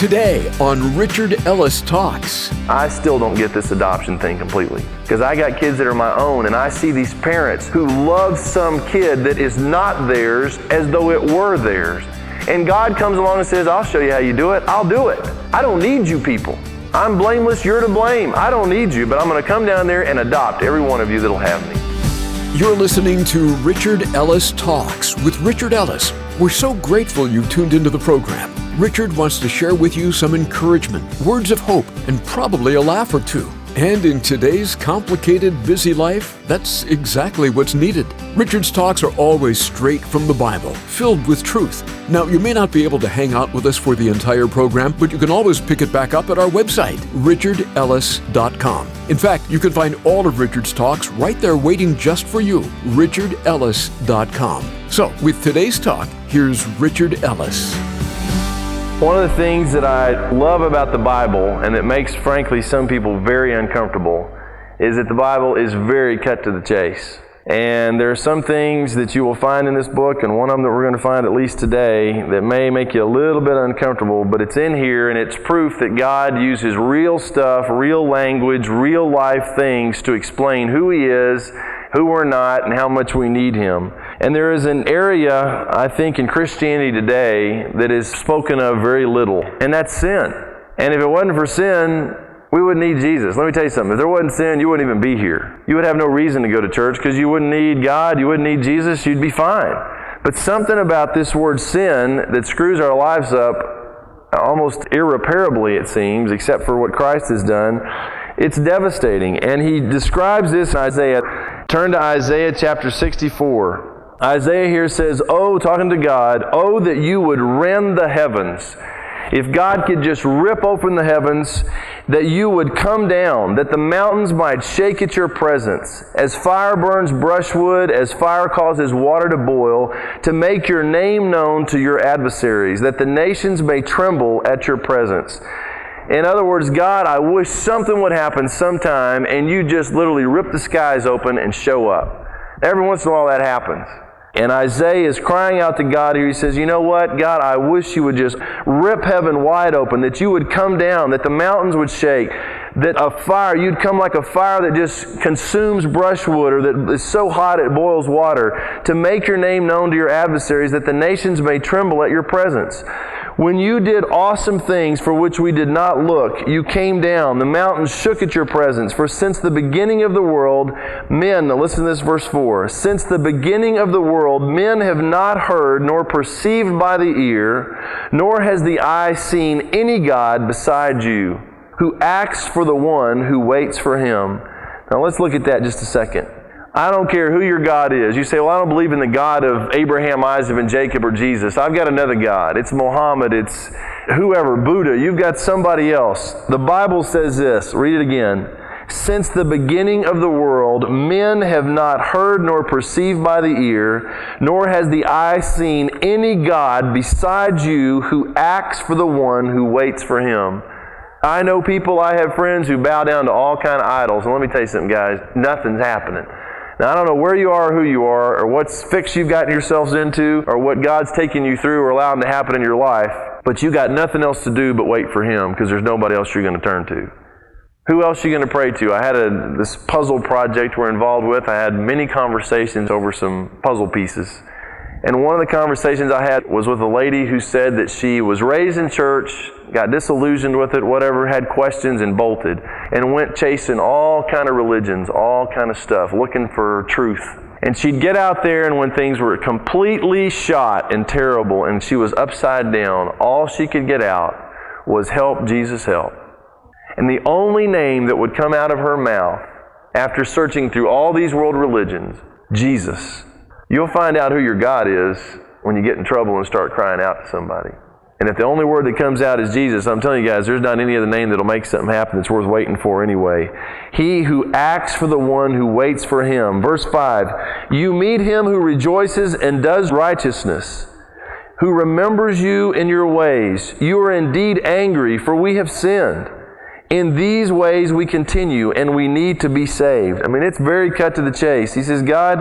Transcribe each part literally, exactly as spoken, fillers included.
Today on Richard Ellis Talks. I still don't get this adoption thing completely because I got kids that are my own, and I see these parents who love some kid that is not theirs as though it were theirs. And God comes along and says, I'll show you how you do it. I'll do it. I don't need you people. I'm blameless. You're to blame. I don't need you, but I'm going to come down there and adopt every one of you that'll have me. You're listening to Richard Ellis Talks with Richard Ellis. We're so grateful you tuned into the program. Richard wants to share with you some encouragement, words of hope, and probably a laugh or two. And in today's complicated, busy life, that's exactly what's needed. Richard's talks are always straight from the Bible, filled with truth. Now, you may not be able to hang out with us for the entire program, but you can always pick it back up at our website, richard ellis dot com. In fact, you can find all of Richard's talks right there waiting just for you, richard ellis dot com. So, with today's talk, here's Richard Ellis. One of the things that I love about the Bible, and that makes, frankly, some people very uncomfortable, is that the Bible is very cut to the chase. And there are some things that you will find in this book, and one of them that we're going to find at least today, that may make you a little bit uncomfortable, but it's in here, and it's proof that God uses real stuff, real language, real life things to explain who He is, who we're not, and how much we need Him. And there is an area, I think, in Christianity today that is spoken of very little, and that's sin. And if it wasn't for sin, we wouldn't need Jesus. Let me tell you something. If there wasn't sin, you wouldn't even be here. You would have no reason to go to church because you wouldn't need God, you wouldn't need Jesus, you'd be fine. But something about this word sin that screws our lives up almost irreparably, it seems, except for what Christ has done. It's devastating. And He describes this in Isaiah. Turn to Isaiah chapter sixty-four. Isaiah here says, oh, talking to God, oh, that you would rend the heavens. If God could just rip open the heavens, that you would come down, that the mountains might shake at your presence, as fire burns brushwood, as fire causes water to boil, to make your name known to your adversaries, that the nations may tremble at your presence. In other words, God, I wish something would happen sometime, and you just literally rip the skies open and show up. Every once in a while that happens. And Isaiah is crying out to God here. He says, you know what, God, I wish you would just rip heaven wide open, that you would come down, that the mountains would shake, that a fire, you'd come like a fire that just consumes brushwood or that is so hot it boils water, to make your name known to your adversaries, that the nations may tremble at your presence. When you did awesome things for which we did not look, you came down, the mountains shook at your presence. For since the beginning of the world, men, now listen to this verse four, since the beginning of the world, men have not heard nor perceived by the ear, nor has the eye seen any God beside you, who acts for the one who waits for Him. Now let's look at that just a second. I don't care who your God is. You say, well, I don't believe in the God of Abraham, Isaac, and Jacob or Jesus. I've got another God. It's Muhammad. It's whoever, Buddha. You've got somebody else. The Bible says this. Read it again. Since the beginning of the world, men have not heard nor perceived by the ear, nor has the eye seen any God besides you who acts for the one who waits for Him. I know people, I have friends who bow down to all kind of idols. And let me tell you something, guys. Nothing's happening. Now, I don't know where you are, who you are, or what fix you've gotten yourselves into, or what God's taking you through or allowing to happen in your life, but you got nothing else to do but wait for Him because there's nobody else you're going to turn to. Who else are you going to pray to? I had a, this puzzle project we're involved with. I had many conversations over some puzzle pieces. And one of the conversations I had was with a lady who said that she was raised in church, got disillusioned with it, whatever, had questions and bolted, and went chasing all kind of religions, all kind of stuff, looking for truth. And she'd get out there, and when things were completely shot and terrible and she was upside down, all she could get out was help, Jesus, help. And the only name that would come out of her mouth after searching through all these world religions, Jesus. You'll find out who your God is when you get in trouble and start crying out to somebody. And if the only word that comes out is Jesus, I'm telling you guys, there's not any other name that'll make something happen that's worth waiting for anyway. He who acts for the one who waits for Him. Verse five, you meet Him who rejoices and does righteousness, who remembers you in your ways. You are indeed angry, for we have sinned. In these ways we continue, and we need to be saved. I mean, it's very cut to the chase. He says, God,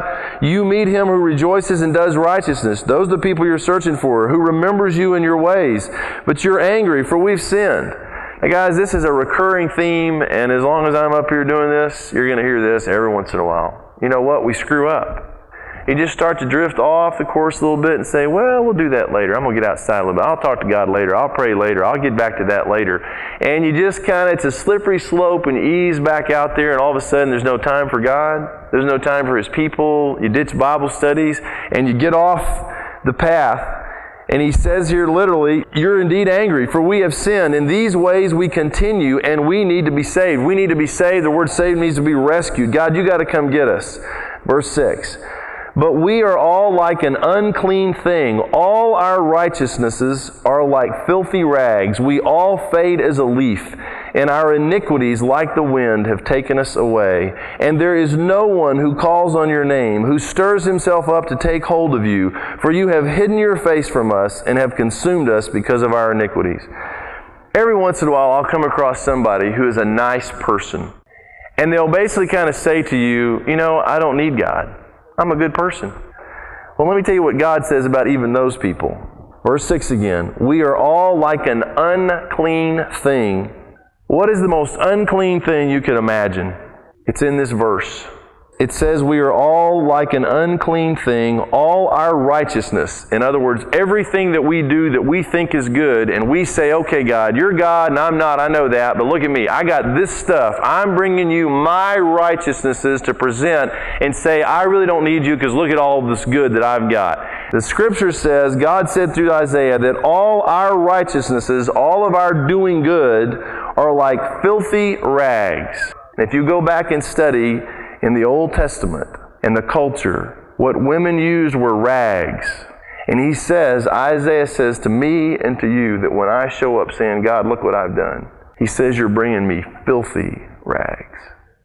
You meet him who rejoices and does righteousness. Those are the people you're searching for, who remembers you in your ways. But you're angry, for we've sinned. Now guys, this is a recurring theme, and as long as I'm up here doing this, you're going to hear this every once in a while. You know what? We screw up. You just start to drift off the course a little bit and say, well, we'll do that later. I'm going to get outside a little bit. I'll talk to God later. I'll pray later. I'll get back to that later. And you just kind of, it's a slippery slope, and you ease back out there, and all of a sudden there's no time for God. There's no time for His people. You ditch Bible studies, and you get off the path. And he says here literally, you're indeed angry, for we have sinned. In these ways we continue, and we need to be saved. We need to be saved. The word saved means to be rescued. God, you got to come get us. Verse six. But we are all like an unclean thing. All our righteousnesses are like filthy rags. We all fade as a leaf, and our iniquities, like the wind, have taken us away. And there is no one who calls on your name, who stirs himself up to take hold of you. For you have hidden your face from us and have consumed us because of our iniquities. Every once in a while, I'll come across somebody who is a nice person. And they'll basically kind of say to you, you know, I don't need God. I'm a good person. Well, let me tell you what God says about even those people. Verse six again. We are all like an unclean thing. What is the most unclean thing you could imagine? It's in this verse. It says we are all like an unclean thing, all our righteousness. In other words, everything that we do that we think is good, and we say, okay, God, you're God and I'm not, I know that, but look at me. I got this stuff. I'm bringing you my righteousnesses to present and say, I really don't need you because look at all this good that I've got. The Scripture says, God said through Isaiah that all our righteousnesses, all of our doing good, are like filthy rags. And if you go back and study in the Old Testament and the culture, what women used were rags. And he says, Isaiah says to me and to you that when I show up saying, God, look what I've done, he says you're bringing me filthy rags.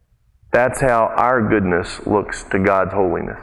That's how our goodness looks to God's holiness.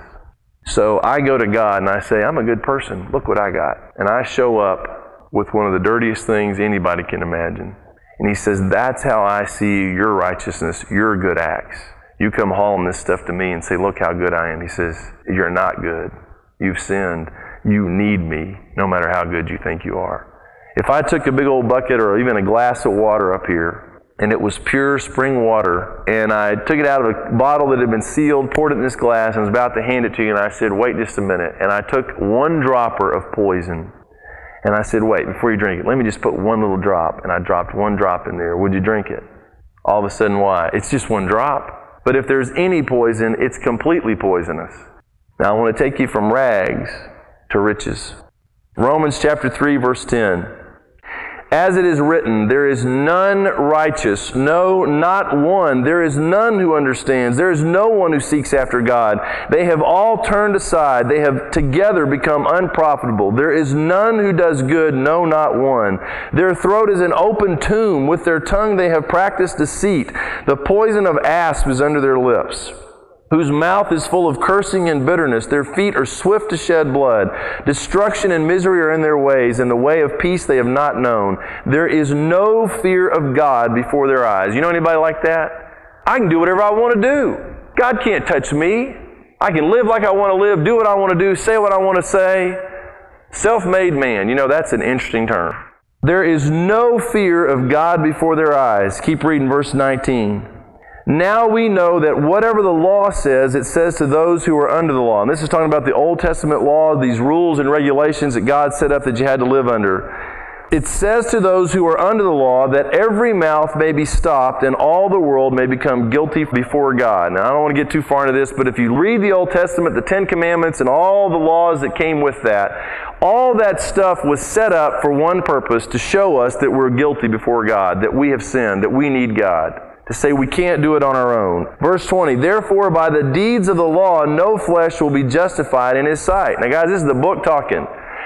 So I go to God and I say, I'm a good person. Look what I got. And I show up with one of the dirtiest things anybody can imagine. And he says, that's how I see your righteousness, your good acts. You come hauling this stuff to me and say, look how good I am. He says, you're not good. You've sinned. You need me, no matter how good you think you are. If I took a big old bucket or even a glass of water up here, and it was pure spring water, and I took it out of a bottle that had been sealed, poured it in this glass, and was about to hand it to you, and I said, wait just a minute. And I took one dropper of poison, and I said, wait, before you drink it, let me just put one little drop. And I dropped one drop in there. Would you drink it? All of a sudden, why? It's just one drop. But if there's any poison, it's completely poisonous. Now I want to take you from rags to riches. Romans chapter three, verse ten. As it is written, there is none righteous, no, not one. There is none who understands. There is no one who seeks after God. They have all turned aside. They have together become unprofitable. There is none who does good, no, not one. Their throat is an open tomb. With their tongue they have practiced deceit. The poison of asp is under their lips, whose mouth is full of cursing and bitterness. Their feet are swift to shed blood. Destruction and misery are in their ways, and the way of peace they have not known. There is no fear of God before their eyes. You know anybody like that? I can do whatever I want to do. God can't touch me. I can live like I want to live, do what I want to do, say what I want to say. Self-made man. You know, that's an interesting term. There is no fear of God before their eyes. Keep reading verse nineteen. Now we know that whatever the law says, it says to those who are under the law. And this is talking about the Old Testament law, these rules and regulations that God set up that you had to live under. It says to those who are under the law that every mouth may be stopped and all the world may become guilty before God. Now I don't want to get too far into this, but if you read the Old Testament, the Ten Commandments and all the laws that came with that, all that stuff was set up for one purpose, to show us that we're guilty before God, that we have sinned, that we need God. To say we can't do it on our own. Verse twenty, therefore by the deeds of the law no flesh will be justified in His sight. Now guys, this is the book talking.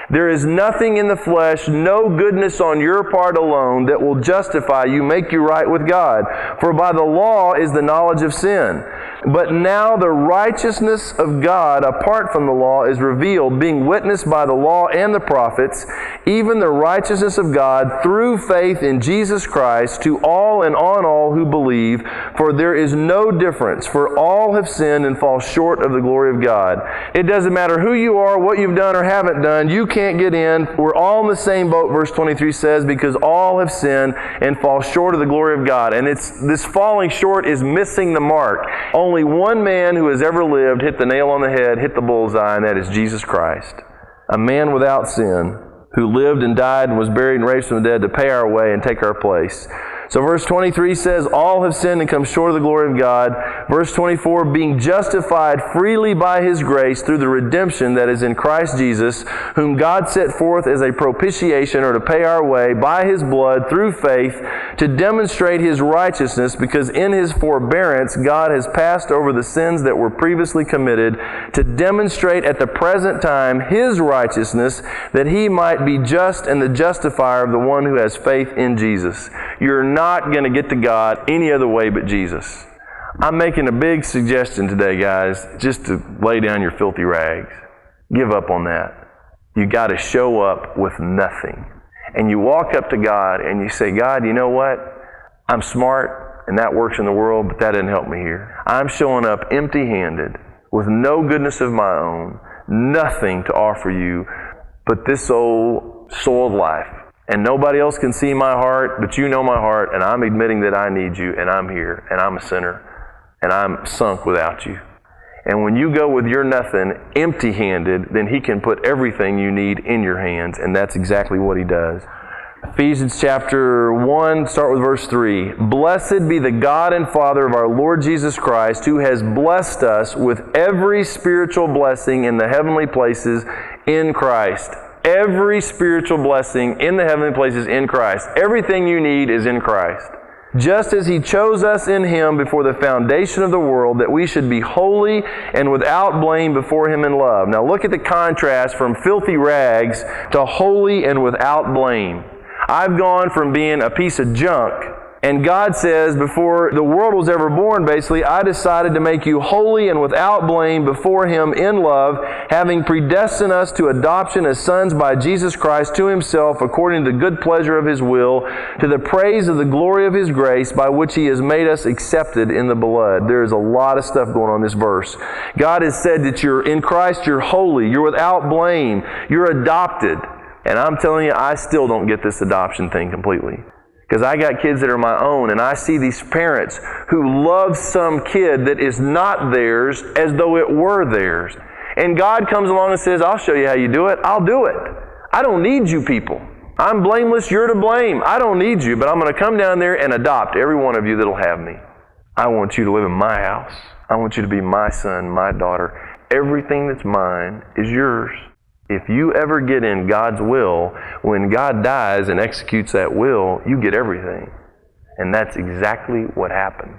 There is nothing in the flesh, no goodness on your part alone that will justify you, make you right with God. For by the law is the knowledge of sin. But now the righteousness of God apart from the law is revealed, being witnessed by the law and the prophets, even the righteousness of God through faith in Jesus Christ to all and on all who believe. For there is no difference, for all have sinned and fall short of the glory of God. It doesn't matter who you are, what you've done or haven't done, you can't get in. We're all in the same boat, verse twenty-three says, because all have sinned and fall short of the glory of God. And it's this falling short is missing the mark. Only one man who has ever lived hit the nail on the head, hit the bullseye, and that is Jesus Christ. A man without sin who lived and died and was buried and raised from the dead to pay our way and take our place. So verse twenty-three says, all have sinned and come short of the glory of God. Verse twenty-four, being justified freely by His grace through the redemption that is in Christ Jesus, whom God set forth as a propitiation, or to pay our way, by His blood through faith, to demonstrate His righteousness, because in His forbearance God has passed over the sins that were previously committed, to demonstrate at the present time His righteousness, that He might be just and the justifier of the one who has faith in Jesus. You're not not going to get to God any other way but Jesus. I'm making a big suggestion today, guys, just to lay down your filthy rags. Give up on that. You got to show up with nothing. And you walk up to God and you say, God, you know what? I'm smart and that works in the world, but that didn't help me here. I'm showing up empty-handed with no goodness of my own, nothing to offer you but this old soiled life. And nobody else can see my heart, but you know my heart, and I'm admitting that I need you, and I'm here, and I'm a sinner, and I'm sunk without you. And when you go with your nothing empty-handed, then He can put everything you need in your hands, and that's exactly what He does. Ephesians chapter one, start with verse three. Blessed be the God and Father of our Lord Jesus Christ, who has blessed us with every spiritual blessing in the heavenly places in Christ. Every spiritual blessing in the heavenly places in Christ. Everything you need is in Christ. Just as He chose us in Him before the foundation of the world, that we should be holy and without blame before Him in love. Now look at the contrast from filthy rags to holy and without blame. I've gone from being a piece of junk, and God says, before the world was ever born, basically, I decided to make you holy and without blame before Him in love, having predestined us to adoption as sons by Jesus Christ to Himself, according to the good pleasure of His will, to the praise of the glory of His grace, by which He has made us accepted in the beloved. There's a lot of stuff going on in this verse. God has said that you're in Christ, you're holy, you're without blame, you're adopted. And I'm telling you, I still don't get this adoption thing completely. Because I got kids that are my own, and I see these parents who love some kid that is not theirs as though it were theirs. And God comes along and says, I'll show you how you do it. I'll do it. I don't need you people. I'm blameless. You're to blame. I don't need you, but I'm going to come down there and adopt every one of you that'll have me. I want you to live in my house. I want you to be my son, my daughter. Everything that's mine is yours. If you ever get in God's will, when God dies and executes that will, you get everything. And that's exactly what happened.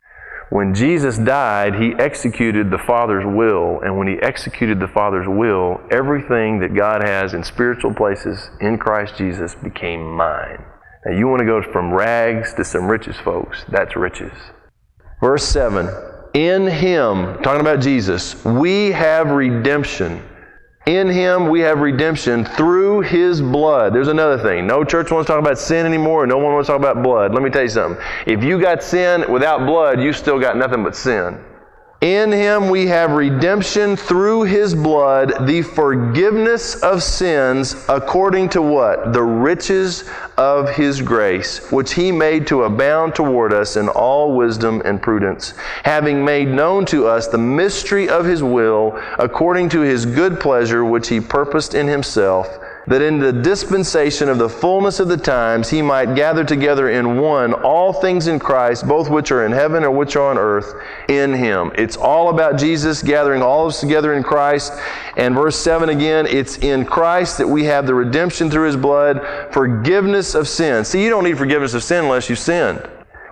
When Jesus died, He executed the Father's will. And when He executed the Father's will, everything that God has in spiritual places in Christ Jesus became mine. Now you want to go from rags to some riches, folks. That's riches. Verse seven, in Him, talking about Jesus, we have redemption. In Him we have redemption through His blood. There's another thing. No church wants to talk about sin anymore, and no one wants to talk about blood. Let me tell you something. If you got sin without blood, you still got nothing but sin. In Him we have redemption through His blood, the forgiveness of sins, according to what? The riches of His grace, which He made to abound toward us in all wisdom and prudence, having made known to us the mystery of His will, according to His good pleasure, which He purposed in Himself, that in the dispensation of the fullness of the times He might gather together in one all things in Christ, both which are in heaven or which are on earth, in Him. It's all about Jesus gathering all of us together in Christ. And verse seven again, it's in Christ that we have the redemption through His blood, forgiveness of sin. See, you don't need forgiveness of sin unless you sinned.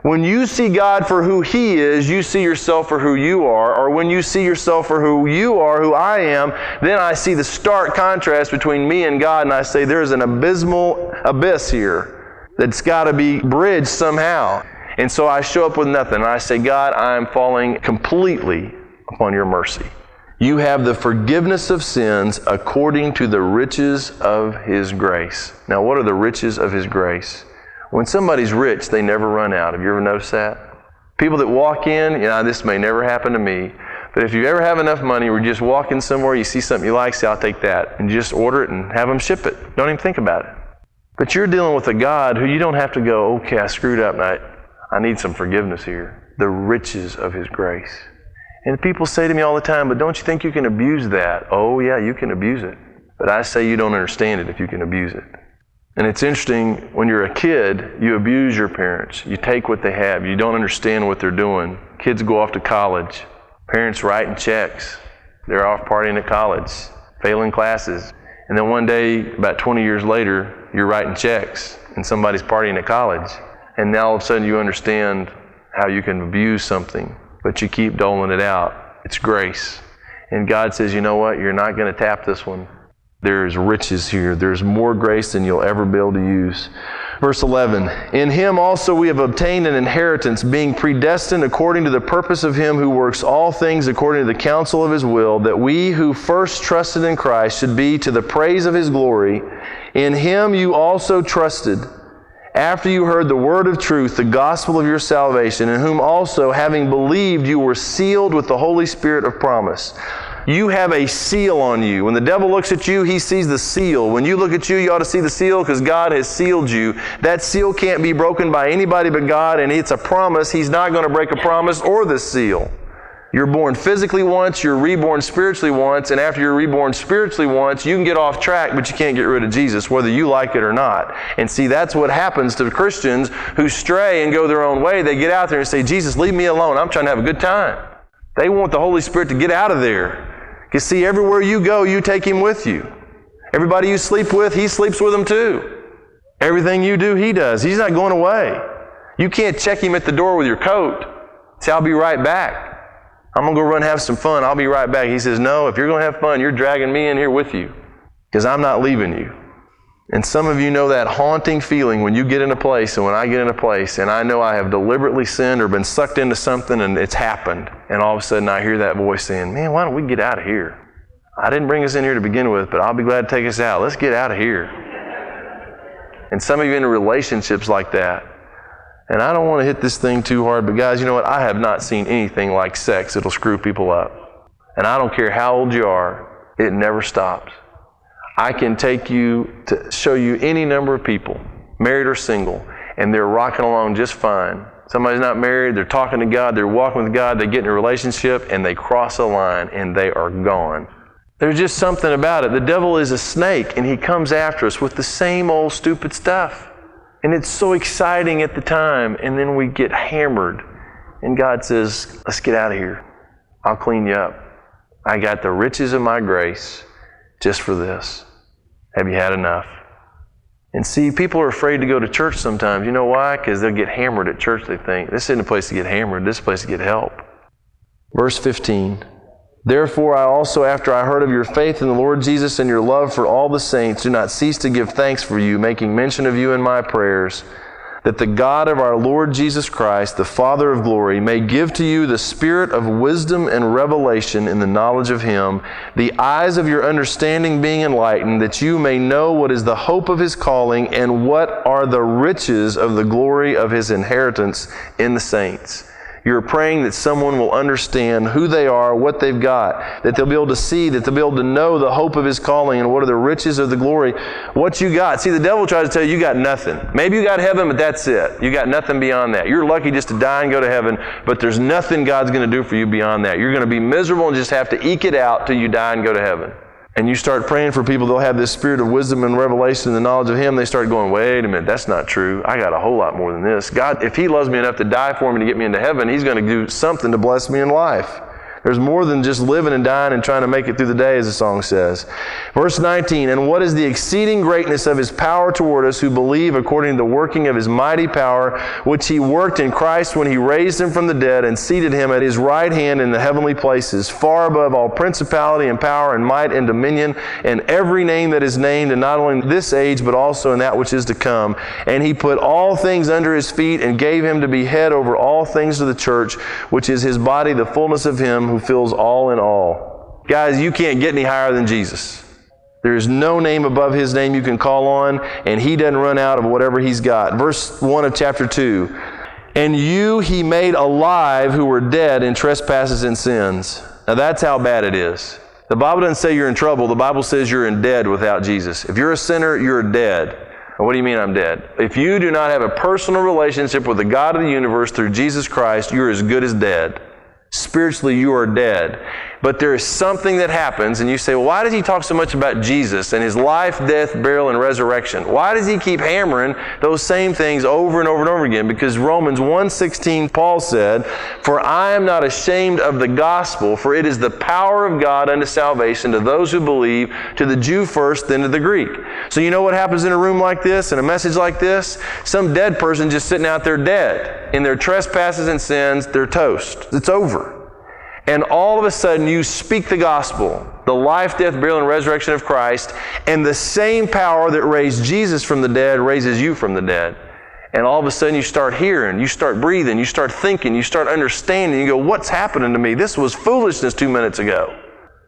When you see God for who He is, you see yourself for who you are. Or when you see yourself for who you are, who I am, then I see the stark contrast between me and God, and I say there's an abysmal abyss here that's got to be bridged somehow. And so I show up with nothing, and I say, God, I am falling completely upon your mercy. You have the forgiveness of sins according to the riches of His grace. Now, what are the riches of His grace? When somebody's rich, they never run out. Have you ever noticed that? People that walk in, you know, this may never happen to me, but if you ever have enough money or you just walk in somewhere, you see something you like, say, I'll take that, and just order it and have them ship it. Don't even think about it. But you're dealing with a God who you don't have to go, okay, I screwed up, and I, I need some forgiveness here. The riches of His grace. And people say to me all the time, but don't you think you can abuse that? Oh yeah, you can abuse it. But I say you don't understand it if you can abuse it. And it's interesting, when you're a kid, you abuse your parents. You take what they have. You don't understand what they're doing. Kids go off to college. Parents writing checks. They're off partying at college, failing classes. And then one day, about twenty years later, you're writing checks and somebody's partying at college. And now all of a sudden you understand how you can abuse something, but you keep doling it out. It's grace. And God says, you know what? You're not going to tap this one. There's riches here. There's more grace than you'll ever be able to use. Verse eleven, in Him also we have obtained an inheritance, being predestined according to the purpose of Him who works all things according to the counsel of His will, that we who first trusted in Christ should be to the praise of His glory. In Him you also trusted, after you heard the word of truth, the gospel of your salvation, in whom also, having believed, you were sealed with the Holy Spirit of promise. You have a seal on you. When the devil looks at you, he sees the seal. When you look at you, you ought to see the seal because God has sealed you. That seal can't be broken by anybody but God, and it's a promise. He's not going to break a promise or the seal. You're born physically once, you're reborn spiritually once, and after you're reborn spiritually once, you can get off track, but you can't get rid of Jesus, whether you like it or not. And see, that's what happens to Christians who stray and go their own way. They get out there and say, Jesus, leave me alone. I'm trying to have a good time. They want the Holy Spirit to get out of there. Because see, everywhere you go, you take Him with you. Everybody you sleep with, He sleeps with them too. Everything you do, He does. He's not going away. You can't check Him at the door with your coat. Say, I'll be right back. I'm going to go run and have some fun. I'll be right back. He says, no, if you're going to have fun, you're dragging me in here with you because I'm not leaving you. And some of you know that haunting feeling when you get in a place, and when I get in a place and I know I have deliberately sinned or been sucked into something and it's happened, and all of a sudden I hear that voice saying, man, why don't we get out of here? I didn't bring us in here to begin with, but I'll be glad to take us out. Let's get out of here. And some of you in relationships like that. And I don't want to hit this thing too hard, but guys, you know what? I have not seen anything like sex that'll screw people up. And I don't care how old you are, it never stops. I can take you to show you any number of people, married or single, and they're rocking along just fine. Somebody's not married, they're talking to God, they're walking with God, they get in a relationship, and they cross a line, and they are gone. There's just something about it. The devil is a snake, and he comes after us with the same old stupid stuff. And it's so exciting at the time, and then we get hammered. And God says, let's get out of here. I'll clean you up. I got the riches of my grace just for this. Have you had enough? And see, people are afraid to go to church sometimes. You know why? Because they'll get hammered at church, they think. This isn't a place to get hammered. This is a place to get help. Verse fifteen. Therefore I also, after I heard of your faith in the Lord Jesus and your love for all the saints, do not cease to give thanks for you, making mention of you in my prayers, that the God of our Lord Jesus Christ, the Father of glory, may give to you the spirit of wisdom and revelation in the knowledge of Him, the eyes of your understanding being enlightened, that you may know what is the hope of His calling and what are the riches of the glory of His inheritance in the saints. You're praying that someone will understand who they are, what they've got, that they'll be able to see, that they'll be able to know the hope of His calling and what are the riches of the glory. What you got. See, the devil tries to tell you you got nothing. Maybe you got heaven, but that's it. You got nothing beyond that. You're lucky just to die and go to heaven, but there's nothing God's going to do for you beyond that. You're going to be miserable and just have to eke it out till you die and go to heaven. And you start praying for people, they'll have this spirit of wisdom and revelation and the knowledge of Him. They start going, wait a minute, that's not true. I got a whole lot more than this. God, if He loves me enough to die for me to get me into heaven, He's going to do something to bless me in life. There's more than just living and dying and trying to make it through the day, as the song says. Verse nineteen, and what is the exceeding greatness of His power toward us who believe according to the working of His mighty power, which He worked in Christ when He raised Him from the dead and seated Him at His right hand in the heavenly places, far above all principality and power and might and dominion and every name that is named, and not only in this age but also in that which is to come. And He put all things under His feet and gave Him to be head over all things to the church, which is His body, the fullness of Him who fills all in all. Guys, you can't get any higher than Jesus. There is no name above His name you can call on, and He doesn't run out of whatever He's got. Verse one of chapter two, and you He made alive who were dead in trespasses and sins. Now that's how bad it is. The Bible doesn't say you're in trouble. The Bible says you're in dead without Jesus. If you're a sinner, you're dead. What do you mean I'm dead? If you do not have a personal relationship with the God of the universe through Jesus Christ, you're as good as dead. Spiritually, you are dead. But there is something that happens, and you say, well, why does he talk so much about Jesus and His life, death, burial, and resurrection? Why does he keep hammering those same things over and over and over again? Because Romans one sixteen, Paul said, for I am not ashamed of the gospel, for it is the power of God unto salvation to those who believe, to the Jew first, then to the Greek. So you know what happens in a room like this, in a message like this? Some dead person just sitting out there dead. In their trespasses and sins, they're toast. It's over. And all of a sudden you speak the gospel, the life, death, burial, and resurrection of Christ, and the same power that raised Jesus from the dead raises you from the dead. And all of a sudden you start hearing, you start breathing, you start thinking, you start understanding. You go, what's happening to me? This was foolishness two minutes ago.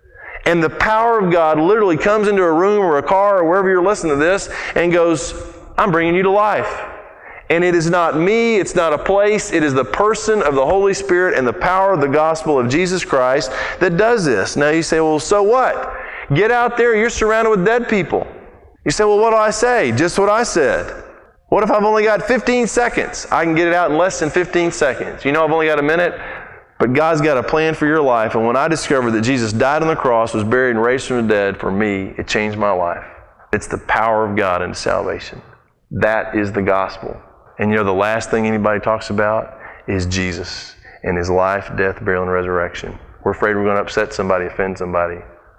And the power of God literally comes into a room or a car or wherever you're listening to this and goes, I'm bringing you to life. And it is not me, it's not a place, it is the person of the Holy Spirit and the power of the gospel of Jesus Christ that does this. Now you say, well, so what? Get out there, you're surrounded with dead people. You say, well, what do I say? Just what I said. What if I've only got fifteen seconds? I can get it out in less than fifteen seconds. You know I've only got a minute? But God's got a plan for your life, and when I discovered that Jesus died on the cross, was buried and raised from the dead, for me, it changed my life. It's the power of God into salvation. That is the gospel. And you know the last thing anybody talks about is Jesus and His life, death, burial, and resurrection. We're afraid we're going to upset somebody, offend somebody.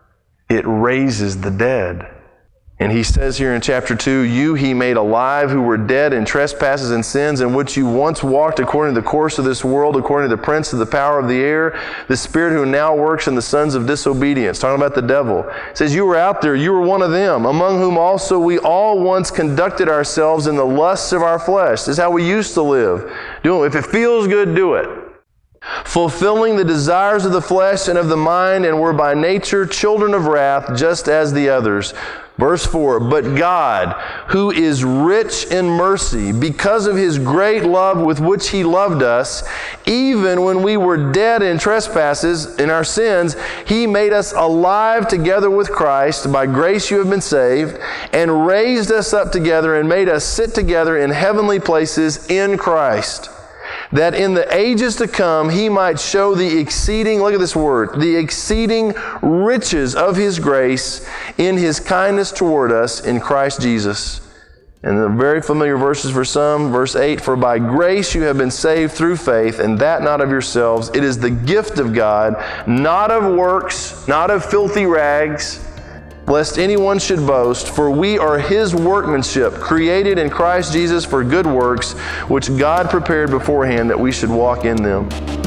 It raises the dead. And He says here in chapter two, you He made alive who were dead in trespasses and sins, in which you once walked according to the course of this world, according to the prince of the power of the air, the spirit who now works in the sons of disobedience. Talking about the devil. It says you were out there, you were one of them, among whom also we all once conducted ourselves in the lusts of our flesh. This is how we used to live. Do it. If it feels good, do it. Fulfilling the desires of the flesh and of the mind, and were by nature children of wrath, just as the others. Verse four, but God, who is rich in mercy, because of His great love with which He loved us, even when we were dead in trespasses, in our sins, He made us alive together with Christ. By grace you have been saved, and raised us up together and made us sit together in heavenly places in Christ, that in the ages to come He might show the exceeding, look at this word, the exceeding riches of His grace in His kindness toward us in Christ Jesus. And the very familiar verses for some, verse eight, for by grace you have been saved through faith, and that not of yourselves. It is the gift of God, not of works, not of filthy rags, lest anyone should boast, for we are His workmanship, created in Christ Jesus for good works, which God prepared beforehand that we should walk in them.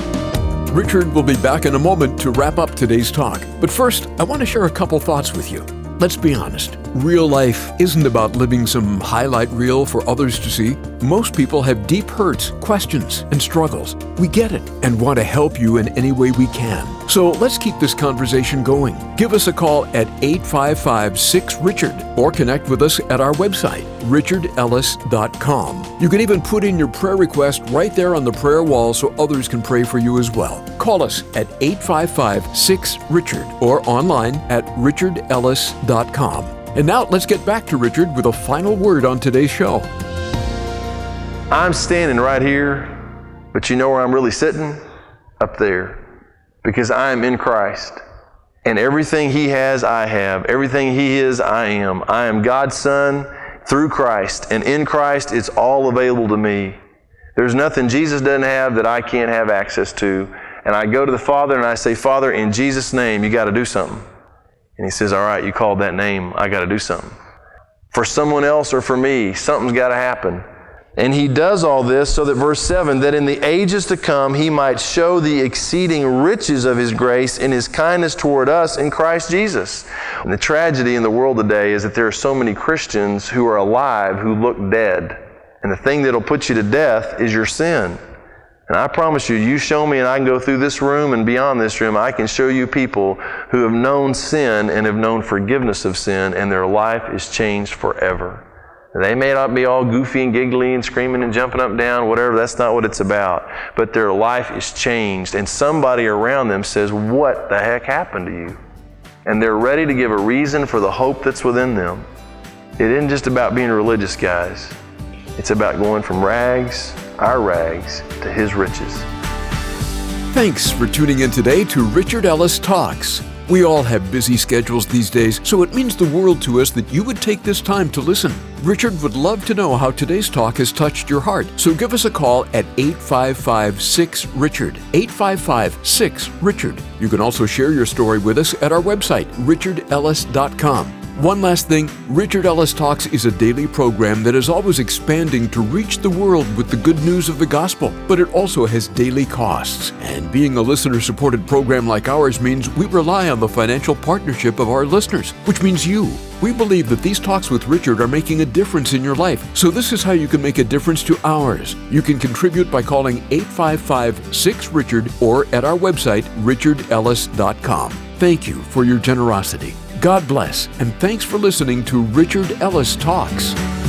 Richard will be back in a moment to wrap up today's talk. But first, I want to share a couple thoughts with you. Let's be honest. Real life isn't about living some highlight reel for others to see. Most people have deep hurts, questions, and struggles. We get it and want to help you in any way we can. So let's keep this conversation going. Give us a call at eight five five, six, Richard or connect with us at our website, richard ellis dot com. You can even put in your prayer request right there on the prayer wall so others can pray for you as well. Call us at eight five five, six, Richard or online at richard ellis dot com. And now let's get back to Richard with a final word on today's show. I'm standing right here, but you know where I'm really sitting? Up there. Because I am in Christ. And everything He has, I have. Everything He is, I am. I am God's Son through Christ. And in Christ, it's all available to me. There's nothing Jesus doesn't have that I can't have access to. and I go to the Father and I say, Father, in Jesus' name, you got to do something. And He says, all right, you called that name, I got to do something. For someone else or for me, something's got to happen. And He does all this so that, verse seven, that in the ages to come He might show the exceeding riches of His grace in His kindness toward us in Christ Jesus. And the tragedy in the world today is that there are so many Christians who are alive who look dead. And the thing that'll put you to death is your sin. And I promise you, you show me and I can go through this room and beyond this room, I can show you people who have known sin and have known forgiveness of sin, and their life is changed forever. They may not be all goofy and giggly and screaming and jumping up and down, whatever. That's not what it's about. But their life is changed. And somebody around them says, what the heck happened to you? And they're ready to give a reason for the hope that's within them. It isn't just about being religious, guys. It's about going from rags, our rags, to His riches. Thanks for tuning in today to Richard Ellis Talks. We all have busy schedules these days, so it means the world to us that you would take this time to listen. Richard would love to know how today's talk has touched your heart, so give us a call at eight five five, six, Richard, eight five five, six, Richard. You can also share your story with us at our website, richard ellis dot com. One last thing, Richard Ellis Talks is a daily program that is always expanding to reach the world with the good news of the gospel, but it also has daily costs. And being a listener-supported program like ours means we rely on the financial partnership of our listeners, which means you. We believe that these talks with Richard are making a difference in your life, so this is how you can make a difference to ours. You can contribute by calling eight five five, six, Richard or at our website, richard ellis dot com. Thank you for your generosity. God bless, and thanks for listening to Richard Ellis Talks.